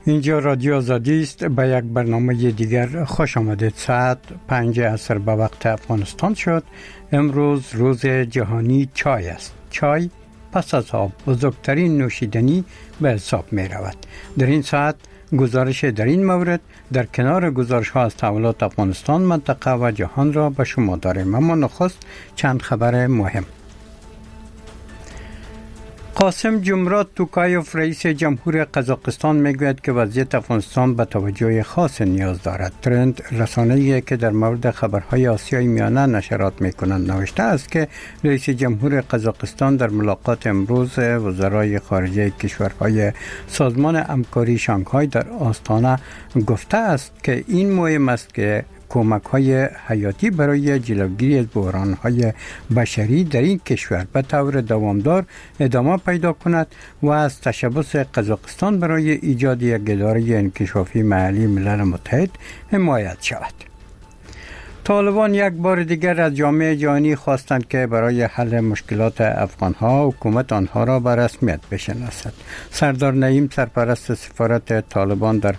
اینجا رادیو آزادی است. به یک برنامه دیگر خوش آمدید. ساعت 5 عصر به وقت افغانستان شد. امروز روز جهانی چای است. چای پس از آب بزرگترین نوشیدنی به حساب می رود. در این ساعت گزارش در این مورد در کنار گزارش ها از تحولات افغانستان، منطقه و جهان را به شما داریم. اما نخست چند خبر مهم. قاسم جمرات توکایوف رئیس جمهور قزاقستان میگوید که وضعیت افغانستان به توجه خاص نیاز دارد. ترند رسانه‌ای که در مورد خبرهای آسیای میانه نشرات میکنند نوشته است که رئیس جمهور قزاقستان در ملاقات امروز وزرای خارجه کشورهای سازمان همکاری شانگهای در آستانه گفته است که این مهم است که کمک‌های حیاتی برای جلوگیری از بحران‌های بشری در این کشور به طور دوامدار ادامه پیدا کند و از تشبث قزاقستان برای ایجاد یک اداره انکشافی محلی ملل متحد حمایت شود. طالبان یک بار دیگر از جامعه جهانی خواستند که برای حل مشکلات افغان‌ها حکومت آنها را به رسمیت بشناسد. سردار نعیم سرپرست سفارت طالبان در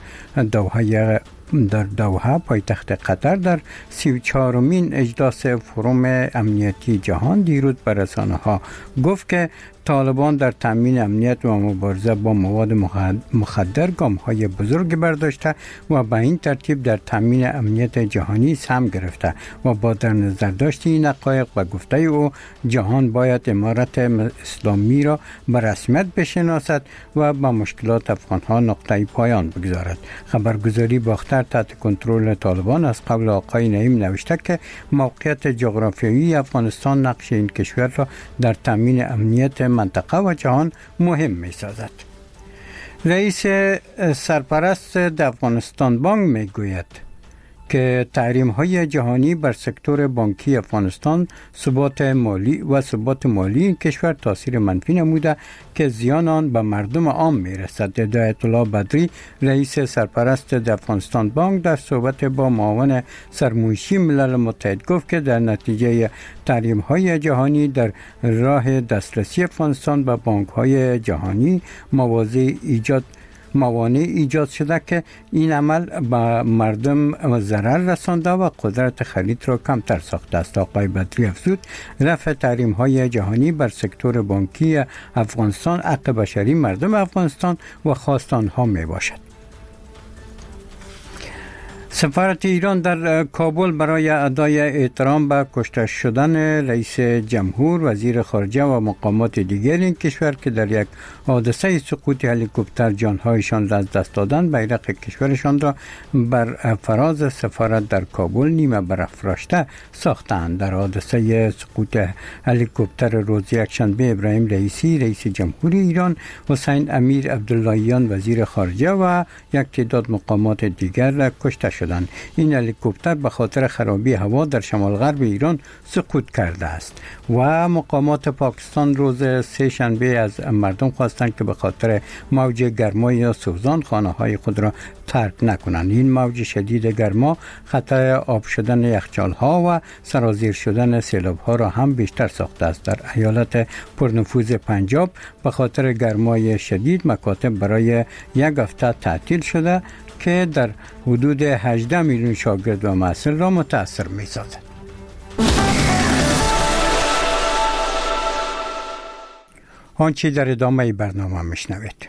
دوحه پایتخت قطر در 34مین اجلاس فروم امنیتی جهان دیروز به رسانه‌ها گفت که طالبان در تامین امنیت و مبارزه با مواد مخدر گام‌های بزرگ برداشته و به این ترتیب در تامین امنیت جهانی سهم گرفته و با در نظر داشت این حقایق و گفته او جهان باید امارت اسلامی را به رسمیت بشناسد و با مشکلات افغان‌ها نقطه پایان بگذارد. خبرگزاری باختر تحت کنترل طالبان از قبل آقای نعیم نوشته که موقعیت جغرافیایی افغانستان نقش این کشور را در تامین امنیت منطقه و جهان مهم می سازد. رئیس سرپرست افغانستان بانک می گوید که تحریم های جهانی بر سکتور بانکی افغانستان ثبات مالی این کشور تاثیر منفی نموده که زیان آن به مردم عام می رسد. هدایت الله بدری رئیس سرپرست افغانستان بانک در صحبت با معاون سرمایه‌ای ملل متحد گفت که در نتیجه تحریم های جهانی در راه دسترسی افغانستان به بانک های جهانی موانع ایجاد شده که این عمل به مردم ضرر رسانده و قدرت خرید را کمتر ساخته است. آقای بدری افزود رفع تحریم های جهانی بر سکتور بانکی افغانستان حق بشری مردم افغانستان و خواست آنها می باشد. سفارت ایران در کابل برای ادای احترام به کشته شدن رئیس جمهور، وزیر خارجه و مقامات دیگر این کشور که در یک حادثه سقوط هلیکوپتر جانهایشان را از دست دادند، بیرق کشورشان را بر فراز سفارت در کابل نیمه برافراشته ساختند. در حادثه سقوط هلیکوپتر روز یکشنبه ابراهیم رئیسی رئیس جمهوری ایران، حسین امیر عبداللهیان وزیر خارجه و یک تعداد مقامات دیگر کشته شدند. این هلیکوپتر به خاطر خرابی هوا در شمال غرب ایران سقوط کرده است و مقامات پاکستان روز سه شنبه از مردم خواستند که به خاطر موج گرما یا سوزان خانه های خود را ترک نکنند. این موج شدید گرما خطر آب شدن یخچال ها و سرازیر شدن سیلاب ها را هم بیشتر ساخته است. در ایالت پرنفوذ پنجاب به خاطر گرمای شدید مکاتب برای یک هفته تعطیل شده که در حدود 18 میلیون شاگرد و محصل را متاثر می سازد. آنچه در ادامه برنامه میشنوید.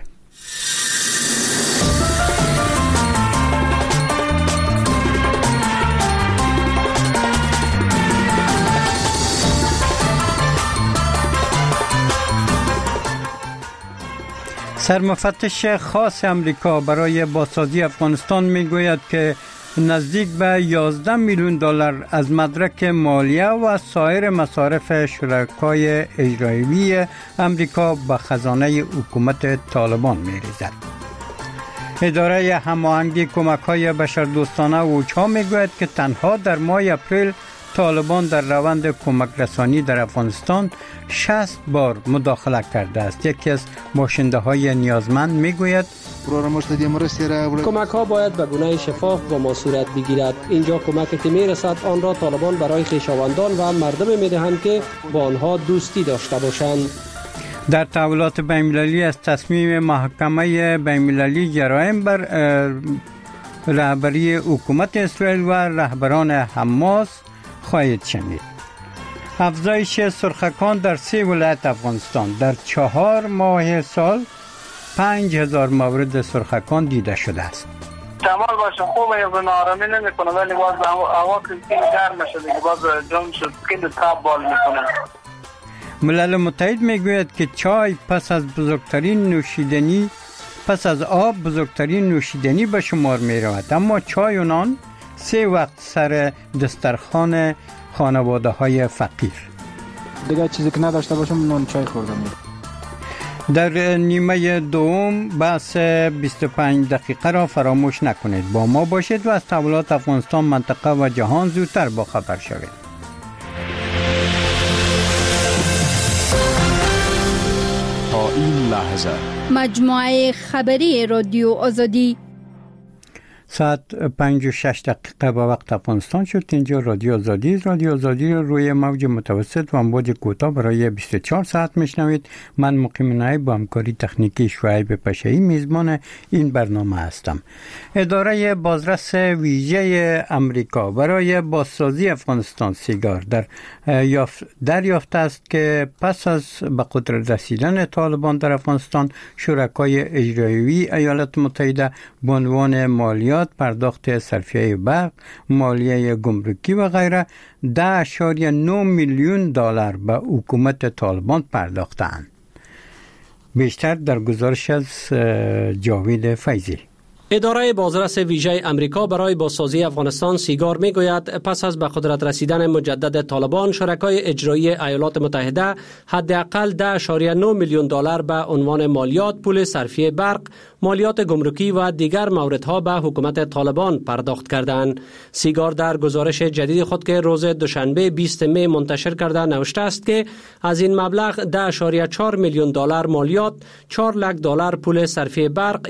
سرمفتش خاص امریکا برای بازسازی افغانستان میگوید که نزدیک به 11 میلیون دلار از مدرک مالیه و سایر مصارف شرکای اجرایی امریکا به خزانه حکومت طالبان می‌ریزد. اداره هماهنگی کمک‌های بشردوستانه اوچا میگوید که تنها در ماه اپریل طالبان در روند کمک رسانی در افغانستان 60 بار مداخله کرده است. یکی از باشنده های نیازمند میگوید کمک ها باید به گونه شفاف با ما صورت بگیرد. اینجا کمکی که میرسد آن را طالبان برای خویشاوندان و مردم میدهند که با آنها دوستی داشته باشند. در تحولات بین‌المللی از تصمیم محکمه بین‌المللی جرایم بر رهبری حکومت اسرائیل و رهبران حماس خواهید شنید. افزایش سرخکان در 3 ولایت افغانستان. در 4 ماه سال 5000 مورد سرخکان دیده شده است. شمال باشه خوبه یا نارمی نمی کنه ولی باز هوا که گرم شده باز جون شد که تاب بال میکنه. ملل متحد میگوید که چای پس از آب بزرگترین نوشیدنی به شمار می رود، اما چای و نان 3 وقت سر دسترخوان خانواده های فقیر. دیگه چیزی که نداشته باشم نان چای خوردم. در نیمه دوم بحث 25 دقیقه را فراموش نکنید. با ما باشید و از تحولات افغانستان، منطقه و جهان زودتر با خبر شوید. تا این لحظه مجموعه خبری رادیو آزادی ساعت 5:06 به وقت افغانستان شد. اینجا رادیو آزادی رو روی موج متوسط و امواج کوتاه برای 24 ساعت میشنوید. من مقیم نایب با همکاری تکنیکی شعیب پشایی میزبان این برنامه هستم. اداره بازرس ویژه امریکا برای بازسازی افغانستان سیگار دریافت است که پس از به قدرت رسیدن طالبان در افغانستان، شرکای اجرایی ایالات متحده به عنوان مالیات، پرداخت صرفیه برق، مالیه گمرکی و غیره 10.9 میلیون دلار به حکومت طالبان پرداختند. بیشتر در گزارش از جاوید فیضی. اداره بازرس ویژه امریکا برای بازسازی افغانستان سیگار میگوید پس از به قدرت رسیدن مجدد طالبان، شرکای اجرایی ایالات متحده حداقل 10.9 میلیون دلار به عنوان مالیات، پول صرفیه برق، مالیات گمرکی و دیگر موردها به حکومت طالبان پرداخت کردند. سیگار در گزارش جدید خود که روز دوشنبه 20 می منتشر کرده نوشته است که از این مبلغ 10.4 میلیون دلار مالیات، 4 لک دلار پول صرفیه برق،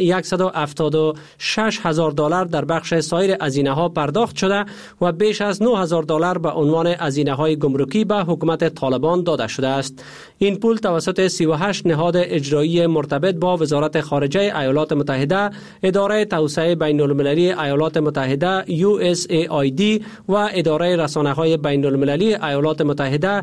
176,000 دلار در بخش سایر هزینه‌ها پرداخت شده و بیش از 9,000 دلار به عنوان هزینه‌های گمرکی به حکومت طالبان داده شده است. این پول توسط 38 نهاد اجرایی مرتبط با وزارت خارجه ایالات متحده، اداره توسعه بین‌المللی ایالات متحده USAID و اداره رسانه‌های بین‌المللی ایالات متحده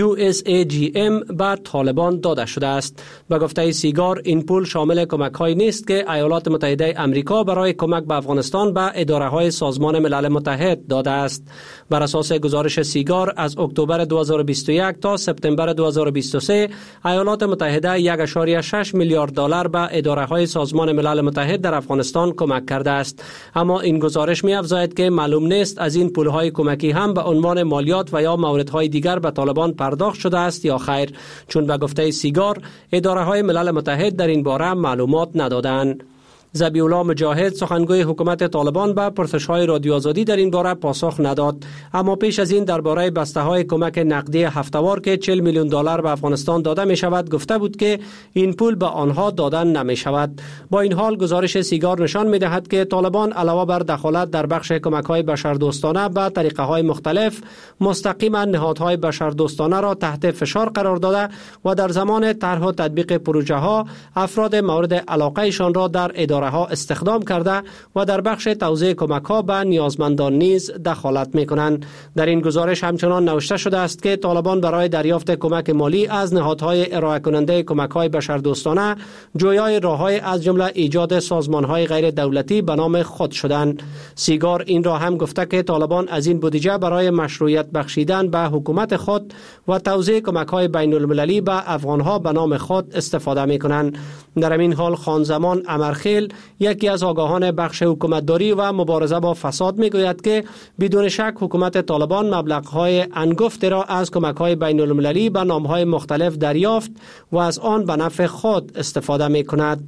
USAGM به طالبان داده شده است. به گفته سیگار، این پول شامل کمک‌هایی نیست که ایالات متحده امریکا برای کمک به افغانستان به اداره‌های سازمان ملل متحد داده است. بر اساس گزارش سیگار، از اکتبر 2021 تا سپتامبر 2023 ایالات متحده 1.6 میلیارد دلار به اداره‌های سازمان ملل متحد در افغانستان کمک کرده است. اما این گزارش می‌افزاید که معلوم نیست از این پول‌های کمکی هم به عنوان مالیات و یا موردهای دیگر به طالبان پرداخت شده است یا خیر، چون به گفته سیگار اداره‌های ملل متحد در این باره معلومات ندادند. ذبیح‌الله مجاهد، سخنگوی حکومت طالبان، به پرسش‌های رادیو آزادی در این باره پاسخ نداد، اما پیش از این درباره بسته‌های کمک نقدی هفته‌وار که 40 میلیون دلار به افغانستان داده می‌شود گفته بود که این پول به آنها دادن نمی‌شود. با این حال گزارش سیگار نشان می‌دهد که طالبان علاوه بر دخالت در بخش کمک‌های بشردوستانه به طریقه‌های مختلف، مستقیما نهادهای بشردوستانه را تحت فشار قرار داده و در زمان طرح و تطبیق پروژه‌ها افراد مورد علاقه‌شان را در اداره ها استخدام کرده و در بخش توزیع کمک ها به نیازمندان نیز دخالت می کنند. در این گزارش همچنان نوشته شده است که طالبان برای دریافت کمک مالی از نهادهای ارائه کننده کمک های بشردوستانه جویای راه‌های از جمله ایجاد سازمان های غیر دولتی به نام خود شدند. سیگار این را هم گفته که طالبان از این بودجه برای مشروعیت بخشیدن به حکومت خود و توزیع کمک های بین المللی به افغان ها به نام خود استفاده می کنند. در این حال خانزمان امرخیل، یکی از آگاهان بخش حکومتداری و مبارزه با فساد، میگوید که بدون شک حکومت طالبان مبلغ‌های انگفتی را از کمک‌های بین‌المللی به نام‌های مختلف دریافت و از آن به نفع خود استفاده می‌کند.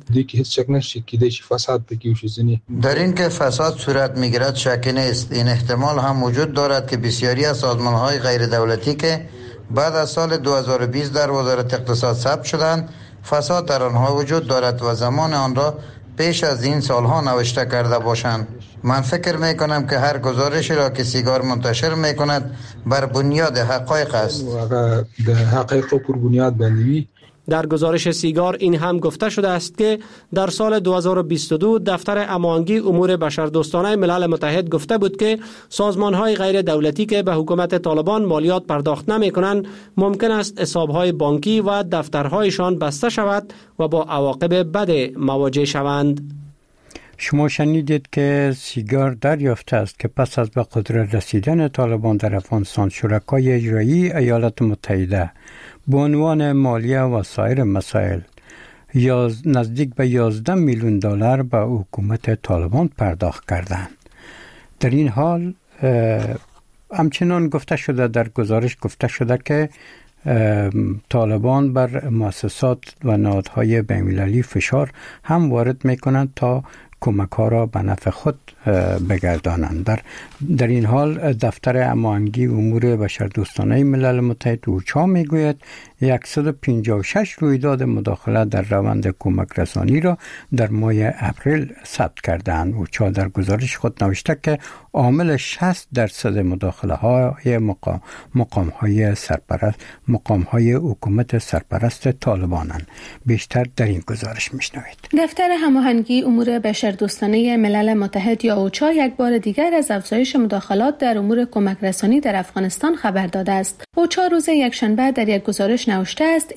در این که فساد صورت می‌گیرد شکی نیست. این احتمال هم وجود دارد که بسیاری از سازمان‌های غیر دولتی که بعد از سال 2020 در وزارت اقتصاد ثبت شدند، فساد در آنها وجود دارد و زمان آن را پیش از این سالها نوشته کرده باشند. من فکر می کنم که هر گزارشی را که سیگار منتشر می کند بر بنیاد حقایق است. حقایق پر بنیاد باندې در گزارش سیگار این هم گفته شده است که در سال 2022 دفتر امانگی امور بشردوستانه ملل متحد گفته بود که سازمان‌های غیر دولتی که به حکومت طالبان مالیات پرداخت نمی‌کنند ممکن است حساب‌های بانکی و دفترهایشان بسته شود و با عواقب بد مواجه شوند. شما شنیدید که سیگار دریافته است که پس از به قدرت رسیدن طالبان در افغانستان شرکای اجرایی ایالات متحده به عنوان مالیه و سایر مسائل نزدیک به 11 میلیون دلار به حکومت طالبان پرداخت کردند. در این حال همچنان گفته شده، در گزارش گفته شده که طالبان بر مؤسسات و نهادهای بین‌المللی فشار هم وارد میکنند تا کمک ها را به نفع خود بگردانند. در این حال دفتر امانگی امور بشردوستانه ملل متحد اوچا میگوید 156 رویداد مداخله در روند کمک رسانی را در ماه اپریل ثبت کردند. اوچا در گزارش خود نوشته که عامل 60% مداخله های مقام های حکومت سرپرست طالبانند. بیشتر در این گزارش میشنوید. دفتر هماهنگی امور بشردوستانه ملل متحد یا اوچا یک بار دیگر از افزایش مداخلات در امور کمک رسانی در افغانستان خبر داده است. اوچا روز یکشنبه در یک گزارش نوشته است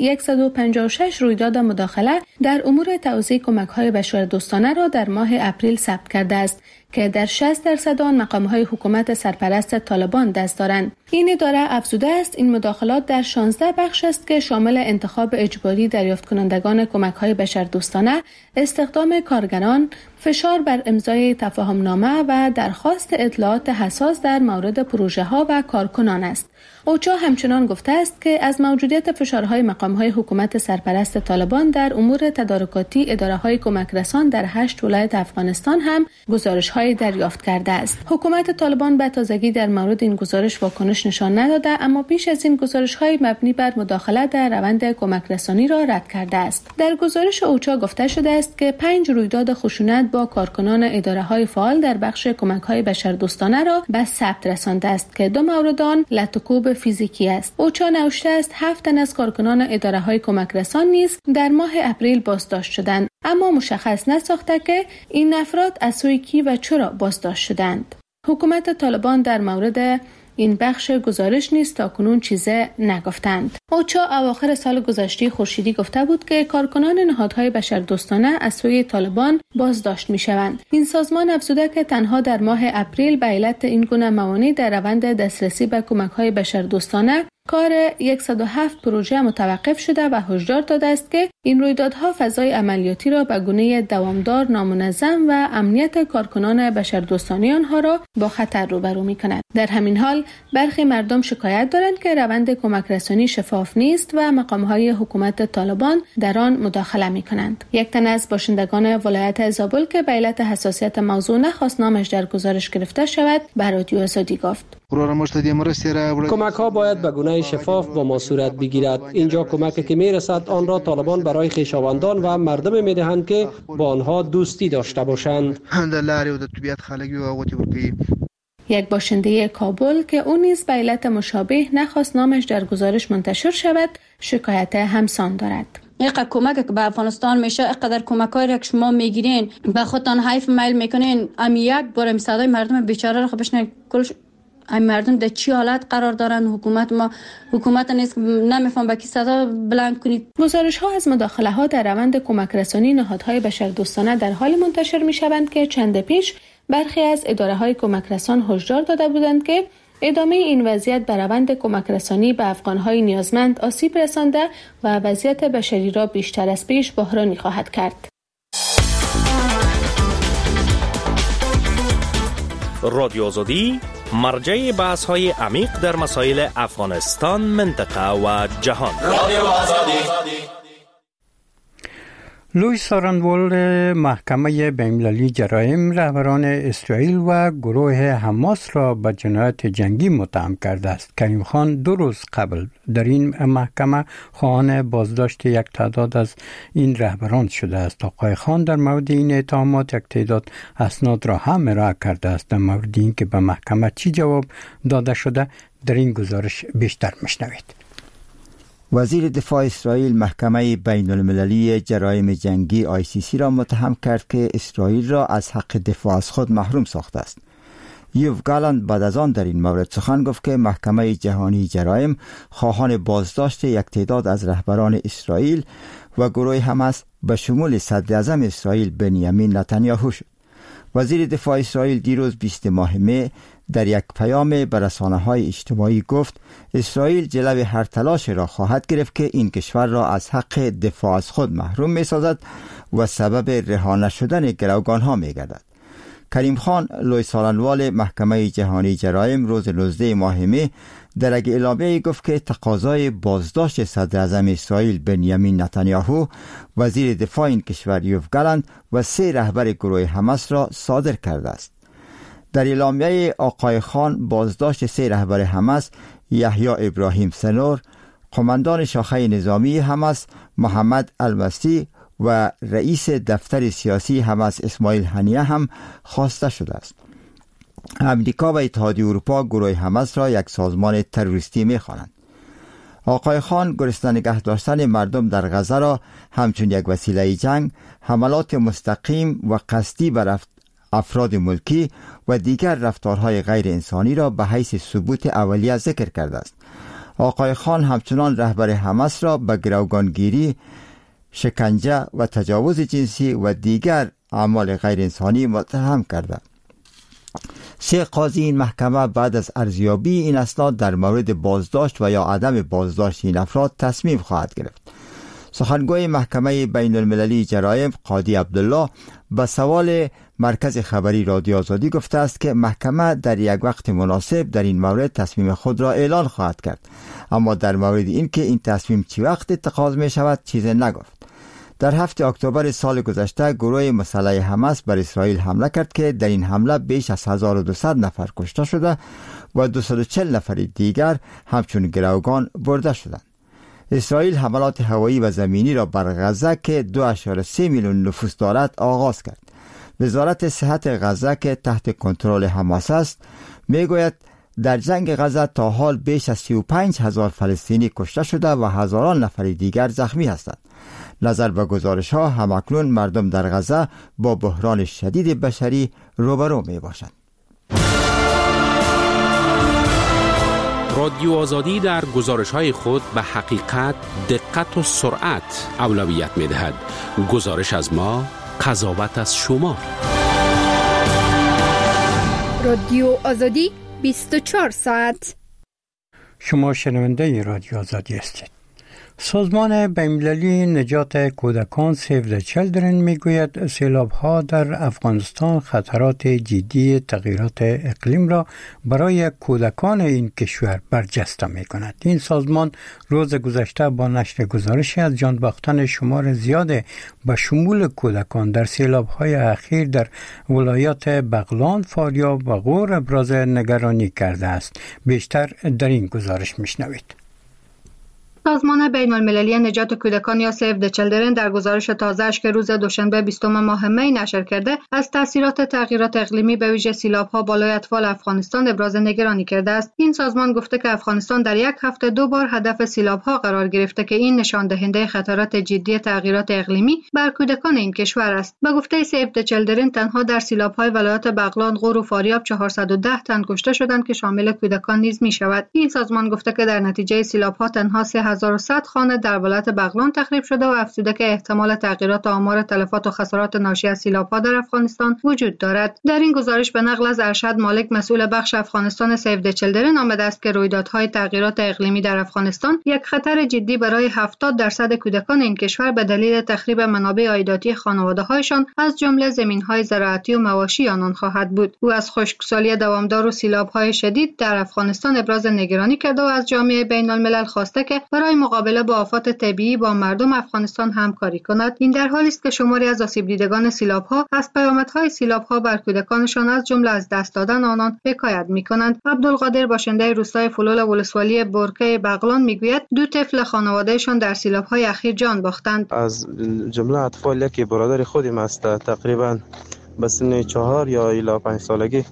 156 رویداد مداخله در امور توزیع کمک‌های بشردوستانه را در ماه اپریل ثبت کرده است که در 60% آن مقام‌های حکومت سرپرست طالبان دست دارند. این اداره افزوده است این مداخلات در 16 بخش است که شامل انتخاب اجباری دریافت کنندگان کمک‌های بشردوستانه، استخدام کارگران، فشار بر امضای تفاهمنامه و درخواست اطلاعات حساس در مورد پروژه‌ها و کارکنان است. اوچا همچنان گفته است که از موجودیت فشارهای مقام‌های حکومت سرپرست طالبان در امور تدارکاتی اداره‌های کمک رسان در 8 ولایت افغانستان هم گزارش‌های دریافت کرده است. حکومت طالبان به تازگی در مورد این گزارش واکنش نشان نداده، اما بیش از این گزارش‌های مبنی بر مداخله در روند کمک رسانی را رد کرده است. در گزارش اوچا گفته شده است که 5 رویداد خشونت با کارکنان اداره‌های فعال در بخش کمک‌های بشردوستانه را به ثبت رسانده است که 2 مورد آن لطکوب فیزیکی است. اوچا نوشته است 7 تن از کارکنان اداره‌های کمک رسان نیز در ماه اپریل بازداشت شدند، اما مشخص نساخته که این افراد از سوی کی و چرا بازداشت شدند. حکومت طالبان در مورد این بخش گزارش نیز تاکنون چیزی نگفتند. اوچا اواخر سال گذشته خورشیدی گفته بود که کارکنان نهادهای بشردوستانه از سوی طالبان بازداشت می‌شوند. این سازمان افزوده که تنها در ماه اپریل به علت این گونه موانع در روند دسترسی به کمک‌های بشردوستانه کار 107 پروژه متوقف شده و هشدار داده است که این رویدادها فضای عملیاتی را به گونه دوامدار، نامنظم و امنیت کارکنان بشردوستانه آنها را با خطر روبرو می‌کند. در همین حال برخی مردم شکایت دارند که روند کمک رسانی شفاف نیست و مقام‌های حکومت طالبان در آن مداخله می‌کنند. یک تن از باشندگان ولایت زابل که به علت حساسیت موضوع نخواست نامش در گزارش گرفته شود، به رادیو آزادی گفت: کمک ها باید به گونه شفاف با ما صورت بگیرد. اینجا کمکی که میرسد آن را طالبان برای خویشاوندان و مردم میدهند که با آنها دوستی داشته باشند. یک باشنده کابل که او نیز به علت مشابه نخواست نامش در گزارش منتشر شود، شکایت همسان دارد. اینقدر کمک که به افغانستان میشه، اینقدر کمک‌هایی را که شما میگیرین به خودتان حیف میل میکنین، یک بار صدای مردم بیچاره را خب بشنوید. کلش این مردم در چی حالت قرار دارن؟ حکومت نیست، نمیفهم با کی صدا بلند کنید. گزارش ها از مداخله ها در روند کمک رسانی نهادهای بشردوستانه در حال منتشر می شوند که چند پیش برخی از اداره های کمک رسان هشدار داده بودند که ادامه این وضعیت به روند کمک رسانی به افغانهای نیازمند آسیب رسانده و وضعیت بشری را بیشتر از پیش بحرانی خواهد کرد. رادیو آزادی مرجع بحث‌های عمیق در مسائل افغانستان، منطقه و جهان. رادیو آزادی. لوی سارنوال محکمه بین‌المللی جرایم رهبران اسرائیل و گروه حماس را به جنایت جنگی متهم کرده است. کریم خان 2 روز قبل در این محکمه خواهان بازداشت یک تعداد از این رهبران شده است. آقای خان در مورد این اتهامات یک تعداد اسناد را هم ارائه کرده است. در مورد این که به محکمه چی جواب داده شده در این گزارش بیشتر میشنوید. وزیر دفاع اسرائیل محکمه بین المللی جرایم جنگی ICC را متهم کرد که اسرائیل را از حق دفاع از خود محروم ساخته است. یوف گالند بعد از آن در این مورد سخن گفت که محکمه جهانی جرایم خواهان بازداشت یک تعداد از رهبران اسرائیل و گروه حماس به شمول صدر اعظم اسرائیل بنیامین نتانیاهو شد. وزیر دفاع اسرائیل دیروز 20 ماه می در یک پیام به رسانه‌های اجتماعی گفت اسرائیل جلوی هر تلاش را خواهد گرفت که این کشور را از حق دفاع از خود محروم می‌سازد و سبب رها نشدن گروگان‌ها می‌گردد. کریم خان لوی سالنوال محکمه جهانی جرایم روز 19 ماه می در یک اعلامیه گفت که تقاضای بازداشت صدر اعظم اسرائیل بنیامین نتانیاهو، وزیر دفاع این کشور یوف گالند و 3 رهبر گروه حماس را صادر کرده است. در اعلامیه آقای خان بازداشت 3 رهبر حماس یحیی ابراهیم سنور، قماندان شاخه نظامی حماس محمد المسی و رئیس دفتر سیاسی حماس اسماعیل هنیه هم خواسته شده است. امریکا و اتحادیه اروپا گروه حماس را یک سازمان تروریستی می‌خوانند. آقای خان گرسنه نگه داشتن مردم در غزه را همچون یک وسیله جنگ، حملات مستقیم و قصدی بر افراد ملکی و دیگر رفتارهای غیر انسانی را به حیث ثبوت اولیه ذکر کرده است. آقای خان همچنان رهبر حماس را به گروگانگیری، شکنجه و تجاوز جنسی و دیگر اعمال غیر انسانی متهم کرده. 3 قاضی این محکمه بعد از ارزیابی این اسناد در مورد بازداشت و یا عدم بازداشت این افراد تصمیم خواهد گرفت. سخنگوی محکمه بین المللی جرایم قاضی عبدالله به سوال مرکز خبری رادیو آزادی گفته است که محکمه در یک وقت مناسب در این مورد تصمیم خود را اعلان خواهد کرد، اما در مورد این که این تصمیم چی وقت اتخاذ می شود چیزی نگفت. در 7 اکتبر سال گذشته گروه مسلح حماس بر اسرائیل حمله کرد که در این حمله بیش از 1200 نفر کشته شده و 240 نفر دیگر همچون گروگان برده شدند. اسرائیل حملات هوایی و زمینی را بر غزه که 2.3 میلیون نفوس دارد آغاز کرد. وزارت صحت غزه که تحت کنترل حماس است میگوید در جنگ غزه تا حال بیش از 35,000 فلسطینی کشته شده و هزاران نفر دیگر زخمی هستند. نظر به گزارش ها همکنون مردم در غزه با بحران شدید بشری روبرو می باشند. رادیو آزادی در گزارش‌های خود به حقیقت، دقت و سرعت اولویت می‌دهد. گزارش از ما، قضاوت از شما. رادیو آزادی 24 ساعت. شما شنونده رادیو آزادی هستید. سازمان بین‌المللی نجات کودکان سیو د چیلدرن میگوید سیلاب‌ها در افغانستان خطرات جدی تغییرات اقلیم را برای کودکان این کشور برجسته می‌کند. این سازمان روز گذشته با نشر گزارشی از جان باختن شمار زیاد به شمول کودکان در سیلاب‌های اخیر در ولایات بغلان، فاریاب و غور ابراز نگرانی کرده است. بیشتر در این گزارش میشنوید. سازمان بین المللی نجات کودکان یا سیو د چیلدرن در گزارش تازه‌اش که روز دوشنبه 20 ماه می نشر کرده از تاثیرات تغییرات اقلیمی به ویژه سیلاب‌ها بالای اطفال افغانستان ابراز نگرانی کرده است. این سازمان گفته که افغانستان در یک هفته 2 بار هدف سیلاب‌ها قرار گرفته که این نشان دهنده خطرات جدی تغییرات اقلیمی بر کودکان این کشور است. به گفته سیو د چیلدرن تنها در سیلاب‌های ولایات بغلان، غور و فاریاب 410 تن کشته شدند که شامل کودکان نیز می‌شود. این سازمان گفته که در نتیجه سیلاب‌ها تنها 3100 خانه در ولایت بغلان تخریب شده و افزوده که احتمال تغییرات آمار تلفات و خسارات ناشی از سیلاب‌ها در افغانستان وجود دارد. در این گزارش به نقل از ارشد مالک مسئول بخش افغانستان سیو د چیلدرن آمده است که رویدادهای تغییرات اقلیمی در افغانستان یک خطر جدی برای 70% کودکان این کشور به دلیل تخریب منابع عایداتی خانواده‌هایشان از جمله زمین‌های زراعتی و مواشی آنان خواهد بود. او از خشکسالی دوامدار و سیلاب‌های شدید در افغانستان ابراز نگرانی کرده و از جامعه بین‌الملل خواسته که برای مقابله با آفات طبیعی با مردم افغانستان همکاری کند. این در حالی است که شماری از آسیب دیدگان سیلاب‌ها از پیامدهای سیلاب‌ها بر کودکانشان از جمله از دست دادن آنان حکایت می‌کنند. عبدالقادر باشنده روستای فلول ولسوالی برکه بغلان میگوید 2 طفل خانوادهشان در سیلاب‌های اخیر جان باختند. از جمله اطفالی که برادر خودم است تقریبا به سن 4 یا الی 5 سالگی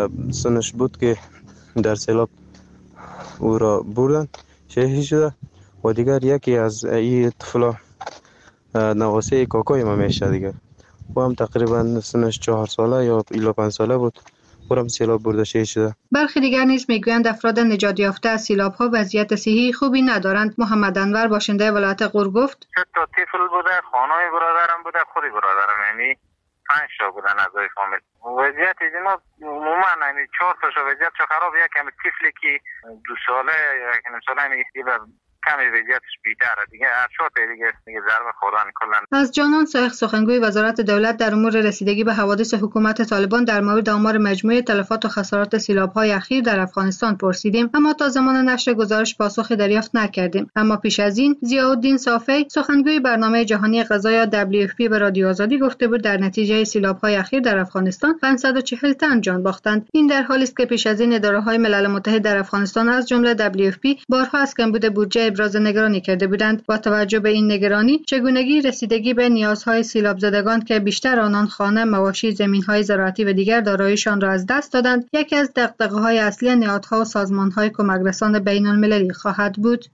سنش بود که در سیلاب او را بردن، شهید شده و دیگر یکی از این طفلا نواسه کاکای ما میشه دیگر و هم تقریبا سنش 4 ساله یا الی 5 ساله بود برام سیلاب برده شده. برخی دیگر نیز میگویند افراد نجات یافته از سیلاب‌ها وضعیت صحی خوبی ندارند. محمد انور باشنده ولایت غور گفت: تا طفل بوده، خانوی برادرم بوده، خودی برادرم، یعنی 5 تا بودن اعضای فامیل. وضعیت اینا عموما یعنی 4 تا وضعیت چه خراب، یکم طفلی که 2 ساله یا 1 ساله یعنی کمی وضعیتش بی‌تره دیگه، اشاط دیگه ضربه خوردن کلا. از جانان سایخ سخنگوی وزارت دولت در امور رسیدگی به حوادث حکومت طالبان در مورد آمار مجموعه تلفات و خسارات سیلاب‌های اخیر در افغانستان پرسیدیم، اما تا زمان نشر گزارش پاسخی دریافت نکردیم. اما پیش از این ضیاءالدین صافی سخنگوی برنامه جهانی غذا یا WFP به رادیو آزادی گفته بود در نتیجه سیلاب‌های اخیر در افغانستان 540 تن جان باختند. این در حالی است که پیش از این اداره‌های ملل متحد در افغانستان از جمله WFP بارها از کمبود بودجه ابراز نگرانی کرده بودند. با توجه به این نگرانی، چگونگی رسیدگی به نیازهای سیلاب زدگان که بیشتر آنان خانه، مواشی، زمین‌های زراعتی و دیگر داراییشان را از دست دادند، یکی از دغدغه‌های اصلی نهادها و سازمان‌های کمک‌رسان بین‌المللی خواهد بود.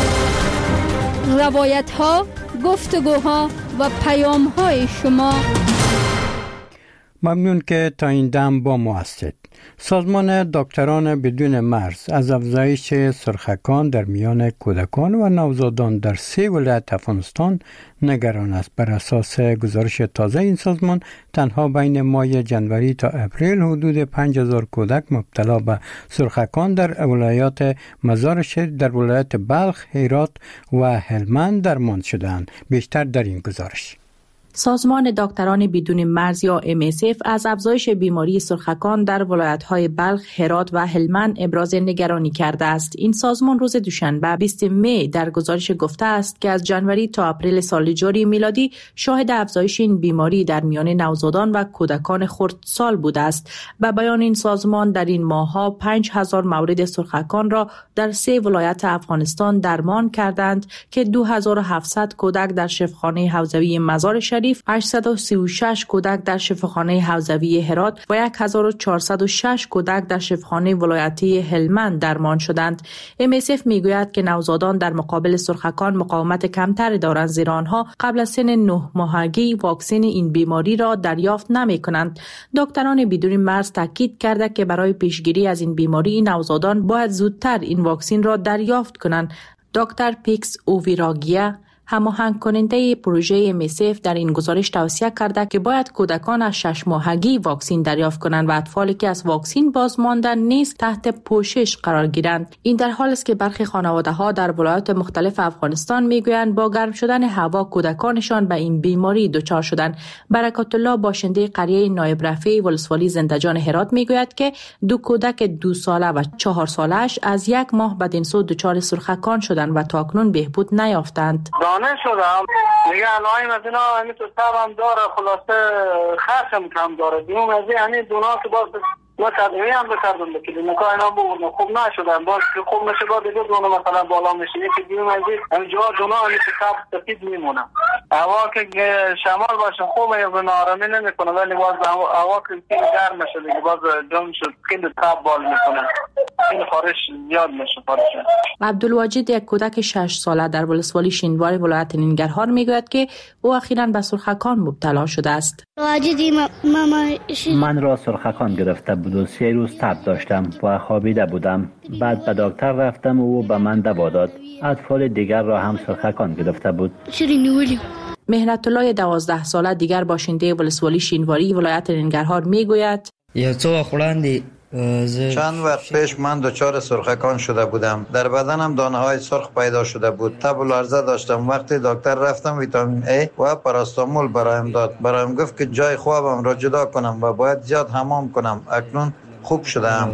روایت‌ها، گفتگوها و پیام‌های شما. ممنون که تا این دم با ما هستید. سازمان دکتران بدون مرز از افزایش سرخکان در میان کودکان و نوزادان در 3 ولایت افغانستان نگران است. بر اساس گزارش تازه این سازمان تنها بین ماه جنوری تا اپریل حدود 5000 کودک مبتلا به سرخکان در ولایات مزار شریف، در ولایت بلخ، هرات و هلمند درمان شدند. بیشتر در این گزارش. سازمان دکتران بدون مرز یا MSF از افزایش بیماری سرخکان در ولایت‌های بلخ، هرات و هلمند ابراز نگرانی کرده است. این سازمان روز دوشنبه 20 می در گزارش گفته است که از جنوری تا اپریل سال جاری میلادی شاهد افزایش این بیماری در میان نوزادان و کودکان خردسال بوده است. به بیان این سازمان در این ماه‌ها 5000 مورد سرخکان را در 3 ولایت افغانستان درمان کردند که 2700 کودک در شفاخانه حوزوی مزار شریف، 836 کودک در شفاخانه حوزوی هرات و 1406 کودک در شفاخانه ولایتی هلمند درمان شدند. MSF میگوید که نوزادان در مقابل سرخکان مقاومت کمتری دارند، زیرا آنها قبل از سن 9 ماهگی واکسن این بیماری را دریافت نمی کنند. دکتران بدون مرز تاکید کرده که برای پیشگیری از این بیماری نوزادان باید زودتر این واکسن را دریافت کنند. دکتر پیکس اوویراگیا، هماهنگ کننده پروژه MSF، در این گزارش توصیه کرده که باید کودکان از 6 ماهگی واکسن دریافت کنند و اطفالی که از واکسن باز ماندن نیز تحت پوشش قرار گیرند. این در حالی است که برخی خانواده‌ها در ولایات مختلف افغانستان میگویند با گرم شدن هوا کودکانشان به این بیماری دچار شدند. برکات الله باشنده قریه نایب رفیع ولسوالی زندجان هرات میگوید که 2 کودک 2 ساله و 4 سالش از 1 ماه بدین سو دچار سرخکان شدند و تاکنون بهبود نیافتند. دانه شدم دیگه علائم از اینا همین تو تبم داره، خلاصه خرشم کم داره دیوم از این همین دونا که باز ما تدویه هم بکردم بکنیم نکا اینا بودم خوب نشدن، باز که خوب نشه باز دیگه دونا مثلا بالا میشه یکی دیوم از این همین جا دونا همین که تب سفید میمونم. هوا که شمال باشه خوبه یا نارمی نمی کنه، ولی باز هوا که گرم میشه دیگه باز جون شد خیلی تب بال میکنه، این خارش زیاد میشه خارشه. عبدالواجد، یک کودک 6 ساله در ولسوالی شینوار ولایت ننگرهار میگوید که او اخیراً به سرخکان مبتلا شده است. من را سرخکان گرفته بود و 3 روز تب داشتم و خوابیده بودم. بعد به دکتر رفتم و او به من دوا داد. اطفال دیگر را هم سرخکان گرفته بود. مهنت الله 12 ساله دیگر باشنده ولسوالی شینواری ولایت ننگرهار میگوید چند وقت پیش من دچار سرخکان شده بودم. در بدنم دانه های سرخ پیدا شده بود. تب و لرزه داشتم. وقتی دکتر رفتم ویتامین A و پاراستامول برایم داد. برایم گفت که جای خوابم را جدا کنم و باید زیاد حمام کنم. اکنون خوب شدم.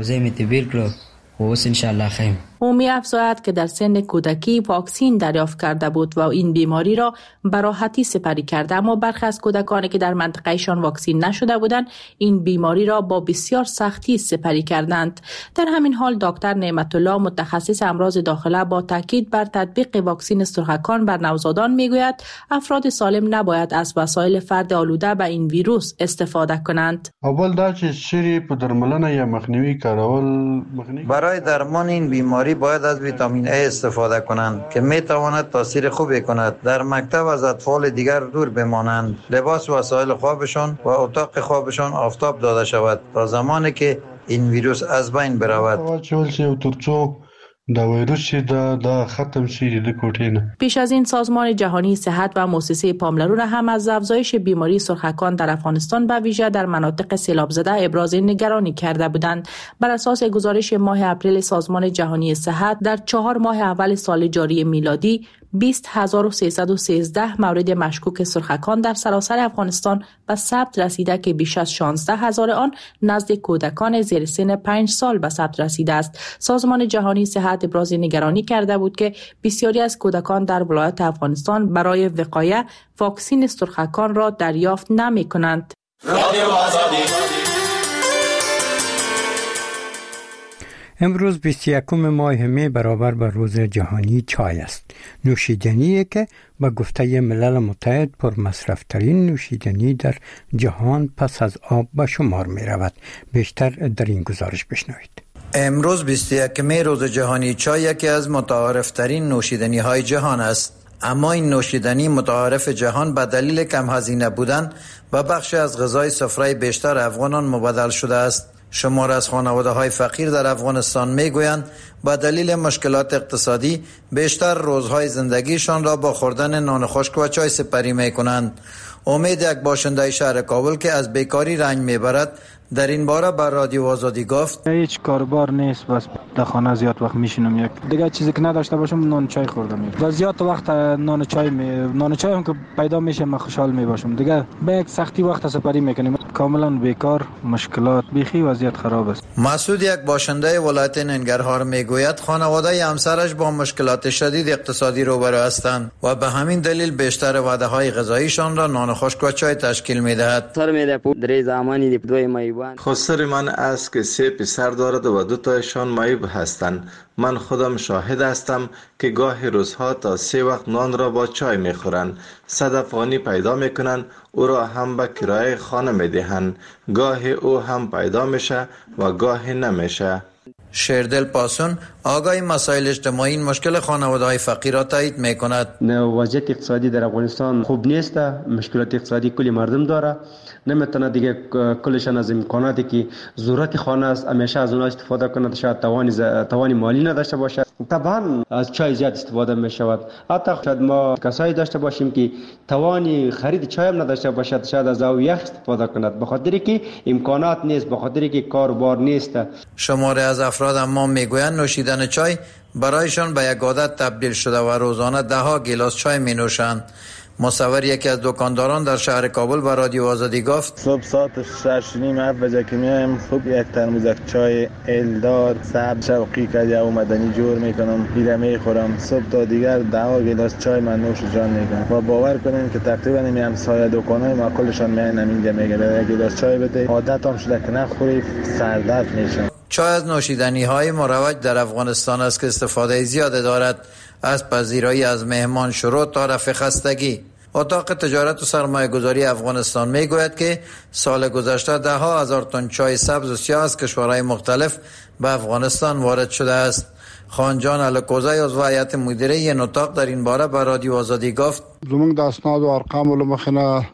او می‌افزاید که در سن کودکی واکسن دریافت کرده بود و این بیماری را به راحتی سپری کرده، اما برخی از کودکانی که در منطقه‌شان واکسن نشده بودند این بیماری را با بسیار سختی سپری کردند. در همین حال دکتر نعمت الله متخصص امراض داخله با تاکید بر تطبیق واکسن سرخکان بر نوزادان میگوید افراد سالم نباید از وسایل فرد آلوده به این ویروس استفاده کنند. اول دا چې شری په درملنه یا مخنیوي کارول برای درمان این بیماری کودکانی باید از ویتامین A استفاده کنند که می تواند تاثیر خوبی کند. در مکتب از اطفال دیگر دور بمانند. لباس و وسایل خوابشان و اتاق خوابشان آفتاب داده شود تا زمانی که این ویروس از بین برود. پیش از این سازمان جهانی صحت و مؤسسه پاملرون هم از افزایش بیماری سرخکان در افغانستان به ویژه در مناطق سیلاب زده ابراز نگرانی کرده بودند. بر اساس گزارش ماه اپریل سازمان جهانی صحت در 4 ماه اول سال جاری میلادی 20313 مورد مشکوک سرخکان در سراسر افغانستان به ثبت رسیده که بیش از 16000 آن نزد کودکان زیر سن 5 سال به ثبت رسیده است. سازمان جهانی صحت ابراز نگرانی کرده بود که بسیاری از کودکان در ولایت افغانستان برای وقایه واکسین سرخکان را دریافت نمی کنند. امروز 21 ماه می برابر به روز جهانی چای است. نوشیدنی که به گفته ملل متحد پر مصرف ترین نوشیدنی در جهان پس از آب به شمار می رود. بیشتر در این گزارش بشنوید. امروز 21 می روز جهانی چای یکی از متعارف ترین نوشیدنی های جهان است. اما این نوشیدنی متعارف جهان به دلیل کم هزینه بودن و بخشی از غذای سفره بیشتر افغانان مبدل شده است. شمار از خانواده‌های فقیر در افغانستان میگویند با دلیل مشکلات اقتصادی بیشتر روزهای زندگیشان را با خوردن نان خشک و چای سپری میکنند. امید یک باشنده شهر کابل که از بیکاری رنج میبرد در این باره بر رادیو آزادی گفت هیچ کاربار نیست، بس در خانه زیاد وقت میشینم، یک دیگه چیزی که نداشته باشم نان چای خوردم و زیاد وقت نان چای هم که پیدا میشه من خوشحال میباشم. دیگه به یک سختی وقت سپری میکنیم، کاملا بیکار، مشکلات، بیخی وضعیت خراب است. مسعود یک باشنده ولایت ننگرهار میگوید خانواده همسرش با مشکلات شدید اقتصادی روبرو هستند و به همین دلیل بیشتر وعده های غذاییشان را نان خشک و چای تشکیل میدهد. خسر من است که 3 پسر دارد و 2 تایشان معیوب هستند. من خودم شاهد هستم که گاهی روزها تا 3 وقت نان را با چای میخورند. 100 افغانی پیدا میکنند، او را هم به کرایه خانه میدهند. گاهی او هم پیدا میشه و گاهی نمیشه. شیردل پاسون آگاهی مسائل اجتماعی این مشکل خانواده‌های فقیر را تایید میکند. وضعیت اقتصادی در افغانستان خوب نیست، مشکلات اقتصادی کلی مردم داره، نمیتونه دیگه کلشان از امکاناتی که ضرورت خانه است همیشه از اونها استفاده کنه. شاید توانی مالی نداشته باشد، طبعا از چای زیاد استفاده میشود. حتی شاید ما کسایی داشته باشیم که توانی خرید چای هم نداشته باشد، شاید از او یخ استفاده کند به خاطری که امکانات نیست، به خاطری که کاربار نیست. شماره از افراد اما میگویند نوشیدن چای برایشان به یک عادت تبدیل شده و روزانه 10 گیلاس چای می نوشند. مصور یکی از دکانداران در شهر کابل با رادیو آزادی گفت صبح ساعت 6:30 بجه که میایم خوب یک ترموز چای الدار سبز شوقی که یا مدنی جور میکنم پیره میخورم. صبح تا دیگر 10 گیلاس چای من نوش جان میکنم و باور کنین که تقریبا میام سایه دکانای ما کلشان میان اینجا میگیره یک گیلاس چای بده. عادتم شده که نخوری سردرد میشم. چای از نوشیدنی های مروج در افغانستان است که استفاده زیاده دارد، از پذیرایی از مهمان شروع تا رفع خستگی. اتاق تجارت و سرمایه گذاری افغانستان می گوید که سال گذشته 10,000 تن چای سبز و سیاه از کشورهای مختلف به افغانستان وارد شده است. خانجان الکوزی از هیئت مدیره این اتاق در این باره به رادیو آزادی گفت زمونږ د اسناد و ارقام له مخینه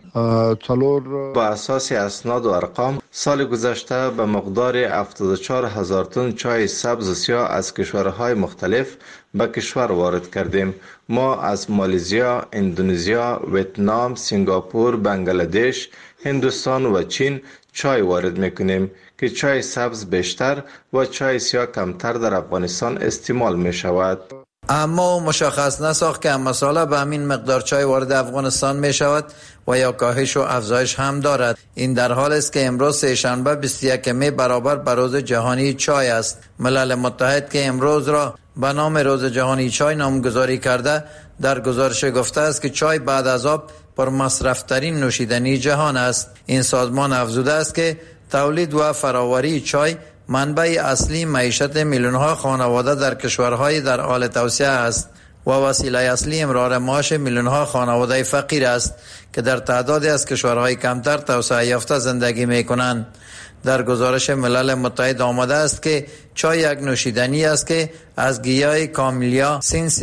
با اساس اسناد و ارقام سال گذشته به مقدار 74,000 تن چای سبز و سیاه از کشورهای مختلف به کشور وارد کردیم. ما از مالزیا، اندونزیا، ویتنام، سنگاپور، بنگلادش، هندوستان و چین چای وارد میکنیم که چای سبز بیشتر و چای سیاه کمتر در افغانستان استعمال می شود. اما مشخص نساخت که اما ساله به همین مقدار چای وارد افغانستان می شود و یا کاهش و افزایش هم دارد. این در حال است که امروز سه‌شنبه 21 می برابر به روز جهانی چای است. ملل متحد که امروز را به نام روز جهانی چای نامگذاری کرده در گزارش گفته است که چای بعد از آب پر مصرف ترین نوشیدنی جهان است. این سازمان افزوده است که تولید و فراوری چای منبع اصلی معیشت میلیون‌ها خانواده در کشورهای در حال توسعه است و وسیله اصلی امرار معاش میلیون‌ها خانواده فقیر است که در تعدادی از کشورهای کمتر توسعه یافته زندگی می‌کنند. در گزارش ملل متحد آمده است که چای یک نوشیدنی است که از گیاه کاملیا